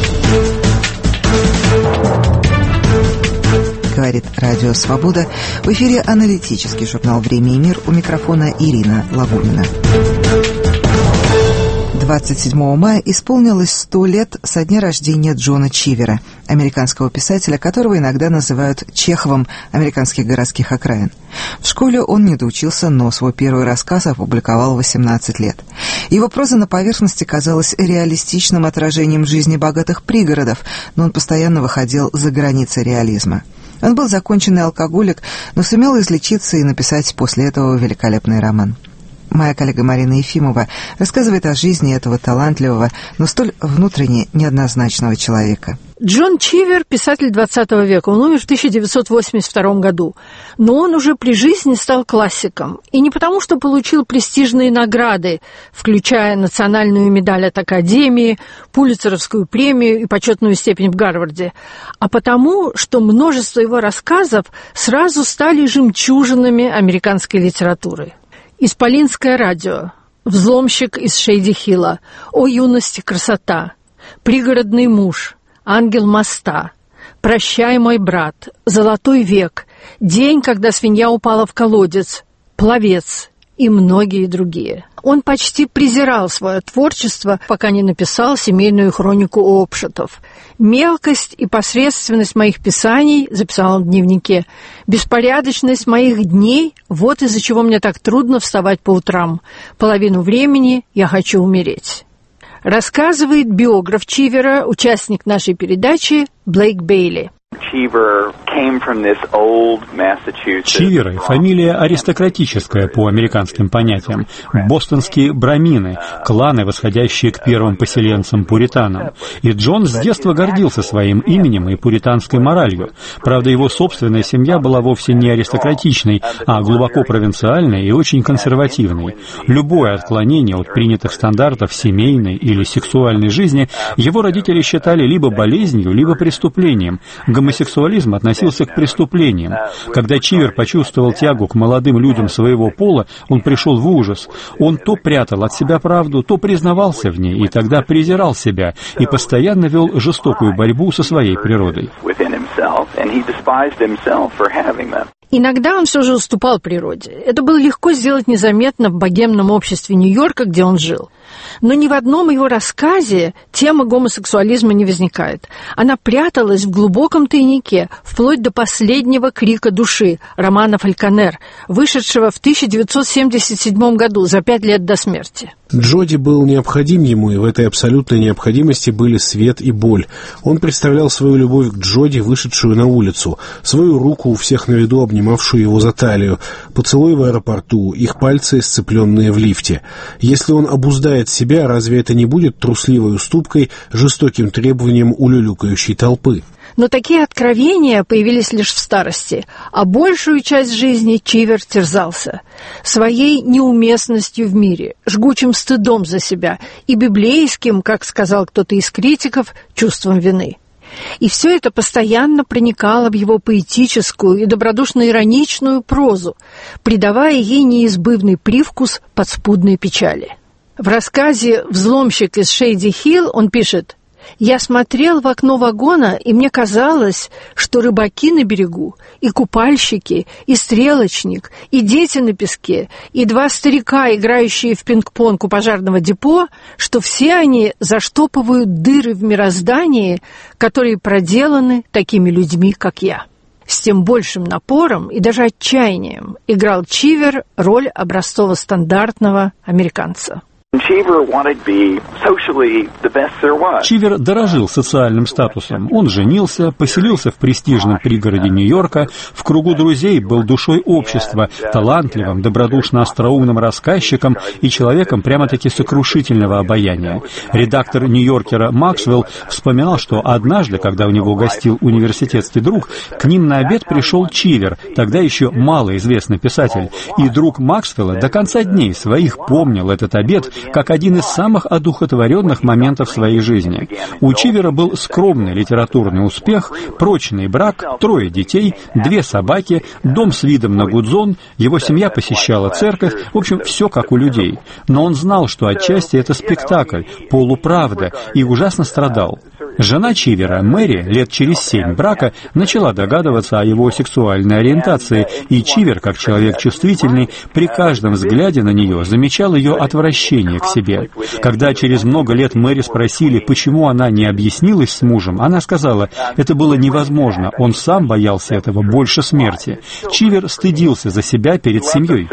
Говорит Радио Свобода. В эфире аналитический журнал «Время и мир». У микрофона Ирина Лагунина. двадцать седьмого мая исполнилось сто лет со дня рождения Джона Чивера, американского писателя, которого иногда называют Чеховым американских городских окраин. В школе он не доучился, но свой первый рассказ опубликовал в восемнадцать лет. Его проза на поверхности казалась реалистичным отражением жизни богатых пригородов, но он постоянно выходил за границы реализма. Он был законченный алкоголик, но сумел излечиться и написать после этого великолепный роман. Моя коллега Марина Ефимова рассказывает о жизни этого талантливого, но столь внутренне неоднозначного человека. Джон Чивер – писатель двадцатого века. Он умер в тысяча девятьсот восемьдесят втором году. Но он уже при жизни стал классиком. И не потому, что получил престижные награды, включая национальную медаль от Академии, Пулитцеровскую премию и почетную степень в Гарварде, а потому, что множество его рассказов сразу стали жемчужинами американской литературы. «Исполинское радио», «Взломщик из Шейди-Хилла», «О юности красота», «Пригородный муж», «Ангел моста», «Прощай, мой брат», «Золотой век», «День, когда свинья упала в колодец», «Пловец» и многие другие. Он почти презирал свое творчество, пока не написал семейную хронику Обшетов. «Мелкость и посредственность моих писаний», — записал он в дневнике, «беспорядочность моих дней — вот из-за чего мне так трудно вставать по утрам. Половину времени я хочу умереть». Рассказывает биограф Чивера, участник нашей передачи Блейк Бейли. Чиверы – фамилия аристократическая по американским понятиям. Бостонские брамины – кланы, восходящие к первым поселенцам-пуританам. И Джон с детства гордился своим именем и пуританской моралью. Правда, его собственная семья была вовсе не аристократичной, а глубоко провинциальной и очень консервативной. Любое отклонение от принятых стандартов семейной или сексуальной жизни его родители считали либо болезнью, либо преступлением. Гомосексуализм относился к преступлениям. Когда Чивер почувствовал тягу к молодым людям своего пола, он пришел в ужас. Он то прятал от себя правду, то признавался в ней, и тогда презирал себя, и постоянно вел жестокую борьбу со своей природой. Иногда он все же уступал природе. Это было легко сделать незаметно в богемном обществе Нью-Йорка, где он жил. Но ни в одном его рассказе тема гомосексуализма не возникает. Она пряталась в глубоком тайнике, вплоть до последнего крика души романа «Фальконер», вышедшего в тысяча девятьсот семьдесят седьмом году, за пять лет до смерти. Джоди был необходим ему, и в этой абсолютной необходимости были свет и боль. Он представлял свою любовь к Джоди, вышедшую на улицу, свою руку у всех на виду, обнимавшую его за талию, поцелуй в аэропорту, их пальцы, сцепленные в лифте. Если он обуздает себя, разве это не будет трусливой уступкой, жестоким требованием улюлюкающей толпы? Но такие откровения появились лишь в старости, а большую часть жизни Чивер терзался своей неуместностью в мире, жгучим стыдом за себя и библейским, как сказал кто-то из критиков, чувством вины. И все это постоянно проникало в его поэтическую и добродушно-ироничную прозу, придавая ей неизбывный привкус подспудной печали. В рассказе «Взломщик из Шейди-Хилл» он пишет: «Я смотрел в окно вагона, и мне казалось, что рыбаки на берегу, и купальщики, и стрелочник, и дети на песке, и два старика, играющие в пинг-понг у пожарного депо, что все они заштопывают дыры в мироздании, которые проделаны такими людьми, как я». С тем большим напором и даже отчаянием играл Чивер роль образцово-стандартного американца. Чивер дорожил социальным статусом. Он женился, поселился в престижном пригороде Нью-Йорка, в кругу друзей был душой общества, талантливым, добродушно-остроумным рассказчиком и человеком прямо-таки сокрушительного обаяния. Редактор «Нью-Йоркера» Максвелл вспоминал, что однажды, когда у него гостил университетский друг, к ним на обед пришел Чивер, тогда еще малоизвестный писатель, и друг Максвелла до конца дней своих помнил этот обед как один из самых одухотворенных моментов своей жизни. У Чивера был скромный литературный успех, прочный брак, трое детей, две собаки, дом с видом на Гудзон, его семья посещала церковь, в общем, все как у людей. Но он знал, что отчасти это спектакль, полуправда, и ужасно страдал. Жена Чивера, Мэри, лет через семь брака, начала догадываться о его сексуальной ориентации, и Чивер, как человек чувствительный, при каждом взгляде на нее замечал ее отвращение к себе. Когда через много лет Мэри спросили, почему она не объяснилась с мужем, она сказала, это было невозможно, он сам боялся этого больше смерти. Чивер стыдился за себя перед семьей.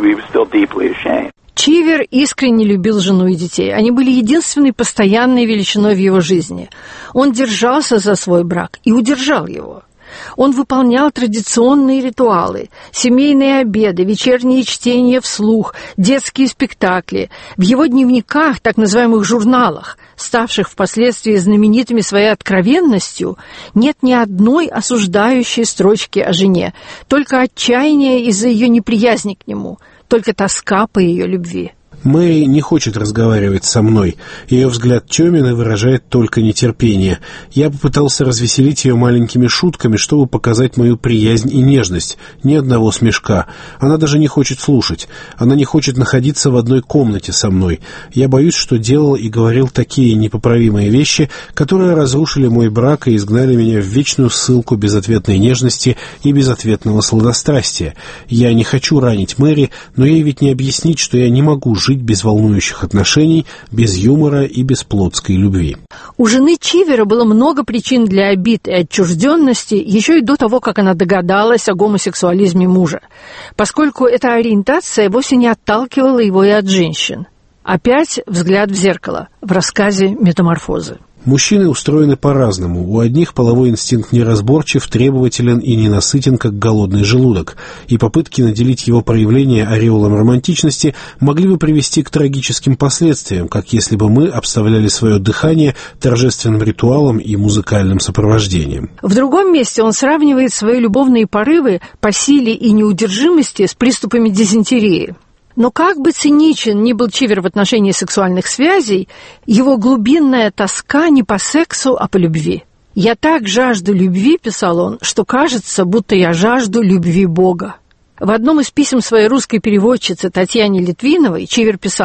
Чивер искренне любил жену и детей. Они были единственной постоянной величиной в его жизни. Он держался за свой брак и удержал его. Он выполнял традиционные ритуалы, семейные обеды, вечерние чтения вслух, детские спектакли. В его дневниках, так называемых журналах, ставших впоследствии знаменитыми своей откровенностью, нет ни одной осуждающей строчки о жене, только отчаяние из-за ее неприязни к нему, только тоска по ее любви. Мэри не хочет разговаривать со мной. Ее взгляд темен и выражает только нетерпение. Я попытался развеселить ее маленькими шутками, чтобы показать мою приязнь и нежность. Ни одного смешка. Она даже не хочет слушать. Она не хочет находиться в одной комнате со мной. Я боюсь, что делал и говорил такие непоправимые вещи, которые разрушили мой брак и изгнали меня в вечную ссылку безответной нежности и безответного сладострастия. Я не хочу ранить Мэри, но ей ведь не объяснить, что я не могу жить жить без волнующих отношений, без юмора и без плотской любви. У жены Чивера было много причин для обид и отчужденности, еще и до того, как она догадалась о гомосексуализме мужа, поскольку эта ориентация вовсе не отталкивала его и от женщин. Опять взгляд в зеркало в рассказе «Метаморфозы». Мужчины устроены по-разному. У одних половой инстинкт неразборчив, требователен и ненасытен, как голодный желудок, и попытки наделить его проявление ореолом романтичности могли бы привести к трагическим последствиям, как если бы мы обставляли свое дыхание торжественным ритуалом и музыкальным сопровождением. В другом месте он сравнивает свои любовные порывы по силе и неудержимости с приступами дизентерии. Но как бы циничен ни был Чивер в отношении сексуальных связей, его глубинная тоска не по сексу, а по любви. «Я так жажду любви», — писал он, — «что кажется, будто я жажду любви Бога». В одном из писем своей русской переводчицы Татьяне Литвиновой Чивер писал: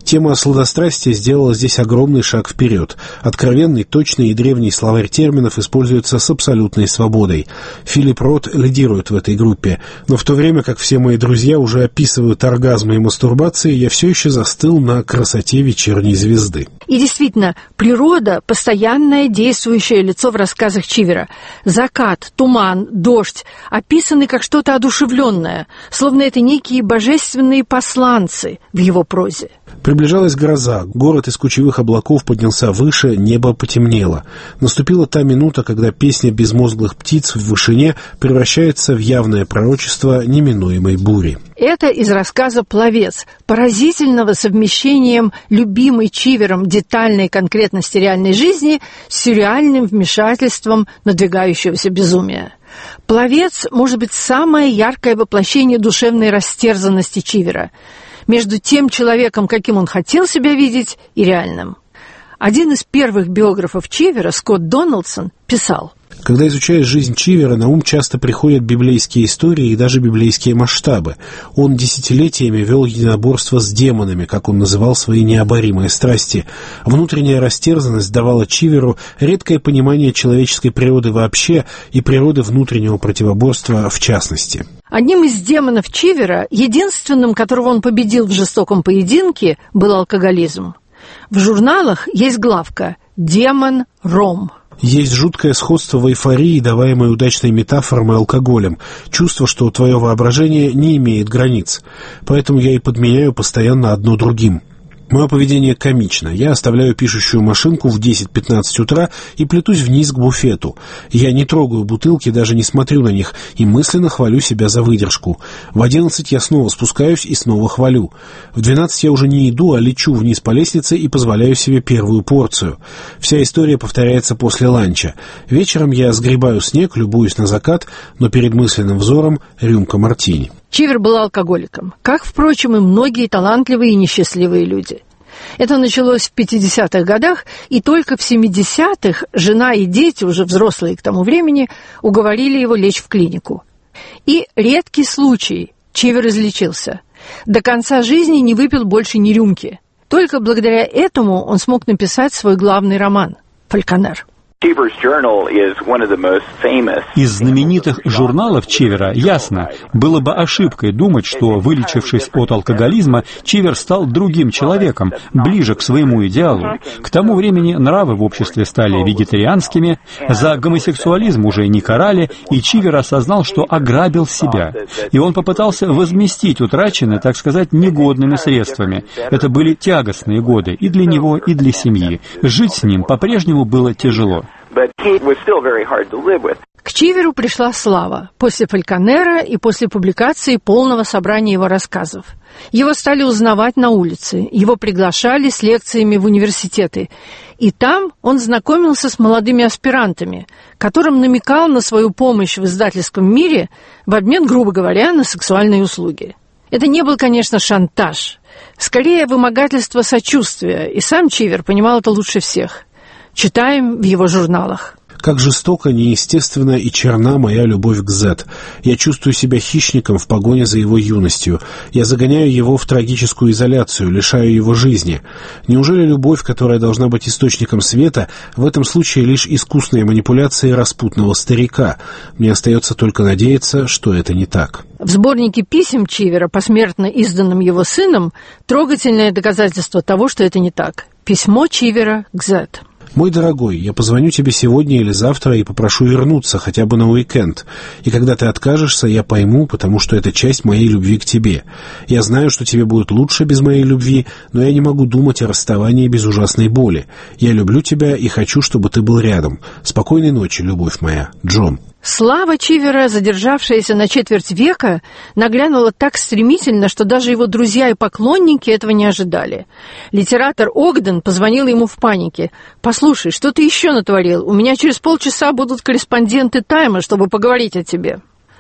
Тема сладострастия сделала здесь огромный шаг вперед. Откровенный, точный и древний словарь терминов используется с абсолютной свободой. Филипп Рот лидирует в этой группе, но в то время как все мои друзья уже описывают оргазмы и мастурбации, я все еще застыл на красоте вечерней звезды. И действительно, природа – постоянное действующее лицо в рассказах Чивера. Закат, туман, дождь описаны как что-то одушевленное, словно это некие божественные посланцы в его прозе. Приближалась гроза, город из кучевых облаков поднялся выше, небо потемнело. Наступила та минута, когда песня безмозглых птиц в вышине превращается в явное пророчество неминуемой бури. Это из рассказа «Пловец», поразительного совмещением любимой Чивером детальной конкретности реальной жизни с сюрреальным вмешательством надвигающегося безумия. «Пловец» может быть самое яркое воплощение душевной растерзанности Чивера между тем человеком, каким он хотел себя видеть, и реальным. Один из первых биографов Чивера, Скотт Дональдсон, писал: «Когда изучаешь жизнь Чивера, на ум часто приходят библейские истории и даже библейские масштабы. Он десятилетиями вел единоборство с демонами, как он называл свои необоримые страсти. Внутренняя растерзанность давала Чиверу редкое понимание человеческой природы вообще и природы внутреннего противоборства в частности». Одним из демонов Чивера, единственным, которого он победил в жестоком поединке, был алкоголизм. В журналах есть главка «Демон Ром». Есть жуткое сходство в эйфории, даваемой удачной метафором и алкоголем. Чувство, что твое воображение не имеет границ. Поэтому я и подменяю постоянно одно другим. Мое поведение комично. Я оставляю пишущую машинку в десять-пятнадцать утра и плетусь вниз к буфету. Я не трогаю бутылки, даже не смотрю на них, и мысленно хвалю себя за выдержку. В одиннадцать я снова спускаюсь и снова хвалю. В двенадцать я уже не иду, а лечу вниз по лестнице и позволяю себе первую порцию. Вся история повторяется после ланча. Вечером я сгребаю снег, любуюсь на закат, но перед мысленным взором рюмка мартини. Чивер был алкоголиком, как, впрочем, и многие талантливые и несчастливые люди. Это началось в пятидесятых годах, и только в семидесятых жена и дети, уже взрослые к тому времени, уговорили его лечь в клинику. И редкий случай – Чивер излечился. До конца жизни не выпил больше ни рюмки. Только благодаря этому он смог написать свой главный роман «Фальконер». Из знаменитых журналов Чивера ясно, было бы ошибкой думать, что, вылечившись от алкоголизма, Чивер стал другим человеком, ближе к своему идеалу. К тому времени нравы в обществе стали вегетарианскими, за гомосексуализм уже не карали, и Чивер осознал, что ограбил себя. И он попытался возместить утраченное, так сказать, негодными средствами. Это были тягостные годы и для него, и для семьи. Жить с ним по-прежнему было тяжело. К Чиверу пришла слава после «Фальконера» и после публикации полного собрания его рассказов. Его стали узнавать на улице, его приглашали с лекциями в университеты. И там он знакомился с молодыми аспирантами, которым намекал на свою помощь в издательском мире в обмен, грубо говоря, на сексуальные услуги. Это не был, конечно, шантаж, скорее вымогательство сочувствия, и сам Чивер понимал это лучше всех. Читаем в его журналах. Как жестоко, неестественна и черна моя любовь к Зет. Я чувствую себя хищником в погоне за его юностью. Я загоняю его в трагическую изоляцию, лишаю его жизни. Неужели любовь, которая должна быть источником света, в этом случае лишь искусные манипуляции распутного старика? Мне остается только надеяться, что это не так. В сборнике писем Чивера, посмертно изданном его сыном, трогательное доказательство того, что это не так. Письмо Чивера к Зет. «Мой дорогой, я позвоню тебе сегодня или завтра и попрошу вернуться хотя бы на уикенд. И когда ты откажешься, я пойму, потому что это часть моей любви к тебе. Я знаю, что тебе будет лучше без моей любви, но я не могу думать о расставании без ужасной боли. Я люблю тебя и хочу, чтобы ты был рядом. Спокойной ночи, любовь моя. Джон». Слава Чивера, задержавшаяся на четверть века, наглянула так стремительно, что даже его друзья и поклонники этого не ожидали. Литератор Огден позвонил ему в панике. «Послушай, что ты еще натворил? У меня через полчаса будут корреспонденты «Тайма», чтобы поговорить о тебе».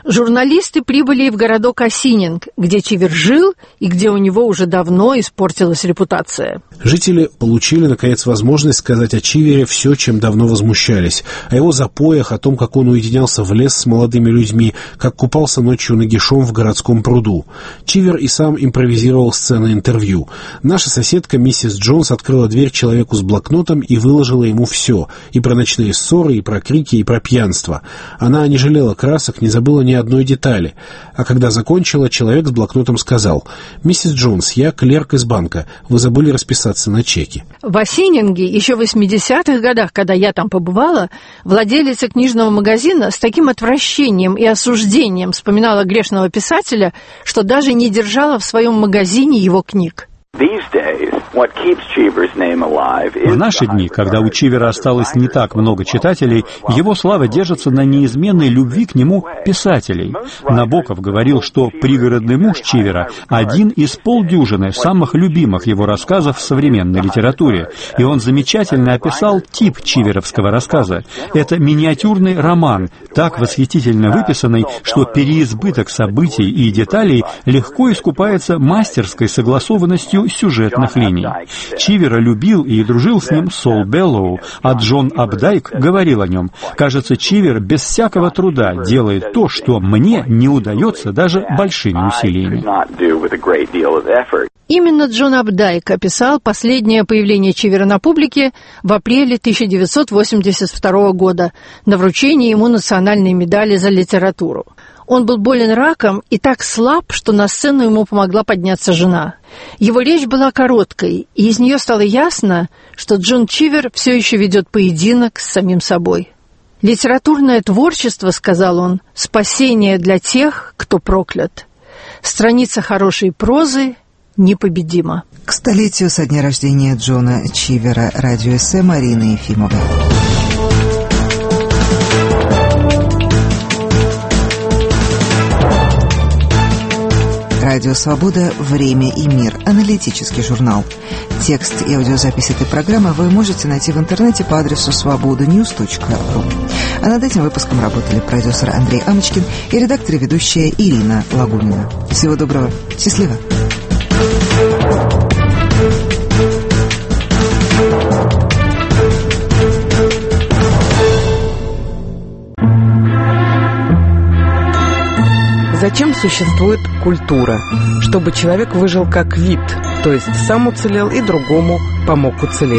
Журналисты прибыли в городок Осининг, где Чивер жил и где у него уже давно испортилась репутация. Жители получили, наконец, возможность сказать о Чивере все, чем давно возмущались. О его запоях, о том, как он уединялся в лес с молодыми людьми, как купался ночью нагишом в городском пруду. Чивер и сам импровизировал сцены интервью. Наша соседка, миссис Джонс, открыла дверь человеку с блокнотом и выложила ему все. И про ночные ссоры, и про крики, и про пьянство. Она не жалела красок, не забыла ни одной детали. А когда закончила, человек с блокнотом сказал: «Миссис Джонс, я клерк из банка. Вы забыли расписаться на чеке». В Осининге еще в восьмидесятых годах, когда я там побывала, владелица книжного магазина с таким отвращением и осуждением вспоминала грешного писателя, что даже не держала в своем магазине его книг. В наши дни, когда у Чивера осталось не так много читателей, его слава держится на неизменной любви к нему писателей. Набоков говорил, что «Пригородный муж» Чивера — один из полдюжины самых любимых его рассказов в современной литературе, и он замечательно описал тип чиверовского рассказа. Это миниатюрный роман, так восхитительно выписанный, что переизбыток событий и деталей легко искупается мастерской согласованностью сюжетных линий. Чивера любил и дружил с ним Сол Беллоу, а Джон Апдайк говорил о нем: «Кажется, Чивер без всякого труда делает то, что мне не удается даже большими усилиями». Именно Джон Апдайк описал последнее появление Чивера на публике в апреле тысяча девятьсот восемьдесят второго года на вручении ему национальной медали за литературу. Он был болен раком и так слаб, что на сцену ему помогла подняться жена. Его речь была короткой, и из нее стало ясно, что Джон Чивер все еще ведет поединок с самим собой. «Литературное творчество, — сказал он, — спасение для тех, кто проклят. Страница хорошей прозы непобедима». К столетию со дня рождения Джона Чивера радиоэссе Марины Ефимовой. Радио «Свобода. Время и мир». Аналитический журнал. Текст и аудиозапись этой программы вы можете найти в интернете по адресу свобода ньюс точка ру. А над этим выпуском работали продюсер Андрей Амочкин и редактор и ведущая Ирина Лагунина. Всего доброго. Счастливо. Зачем существует культура? Чтобы человек выжил как вид, то есть сам уцелел и другому помог уцелеть.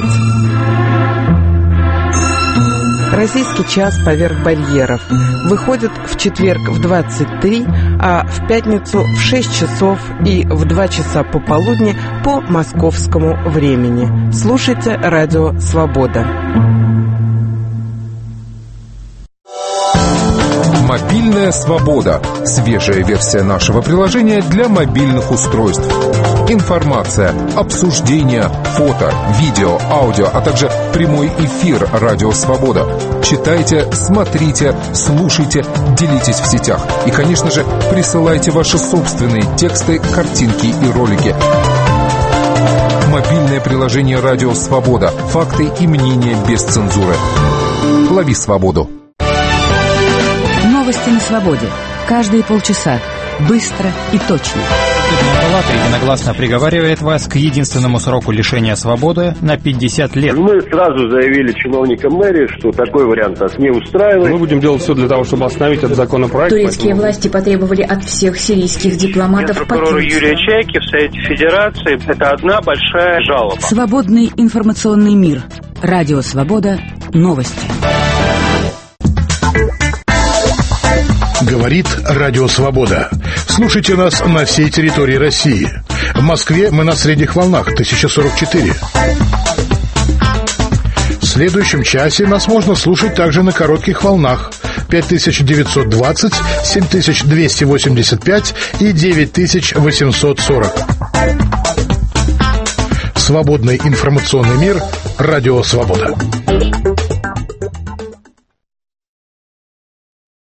Российский час поверх барьеров выходит в четверг в двадцать три, а в пятницу в шесть часов и в два часа пополудни по московскому времени. Слушайте радио «Свобода». Мобильная свобода. Свежая версия нашего приложения для мобильных устройств. Информация, обсуждения, фото, видео, аудио, а также прямой эфир «Радио Свобода». Читайте, смотрите, слушайте, делитесь в сетях. И, конечно же, присылайте ваши собственные тексты, картинки и ролики. Мобильное приложение «Радио Свобода». Факты и мнения без цензуры. Лови свободу. Новости на свободе. Каждые полчаса. Быстро и точно. Судебная палата единогласно приговаривает вас к единственному сроку лишения свободы на пятьдесят лет. Мы сразу заявили чиновникам мэрии, что такой вариант нас не устраивает. Мы будем делать все для того, чтобы остановить этот законопроект. Турецкие поэтому... власти потребовали от всех сирийских дипломатов прокурора Юрия Чайки в Совете Федерации — это одна большая жалоба. Свободный информационный мир. Радио «Свобода». Новости. Говорит Радио Свобода. Слушайте нас на всей территории России. В Москве мы на средних волнах тысяча сорок четыре. В следующем часе нас можно слушать также на коротких волнах пять тысяч девятьсот двадцать, семь тысяч двести восемьдесят пять и девять тысяч восемьсот сорок. Свободный информационный мир. Радио Свобода.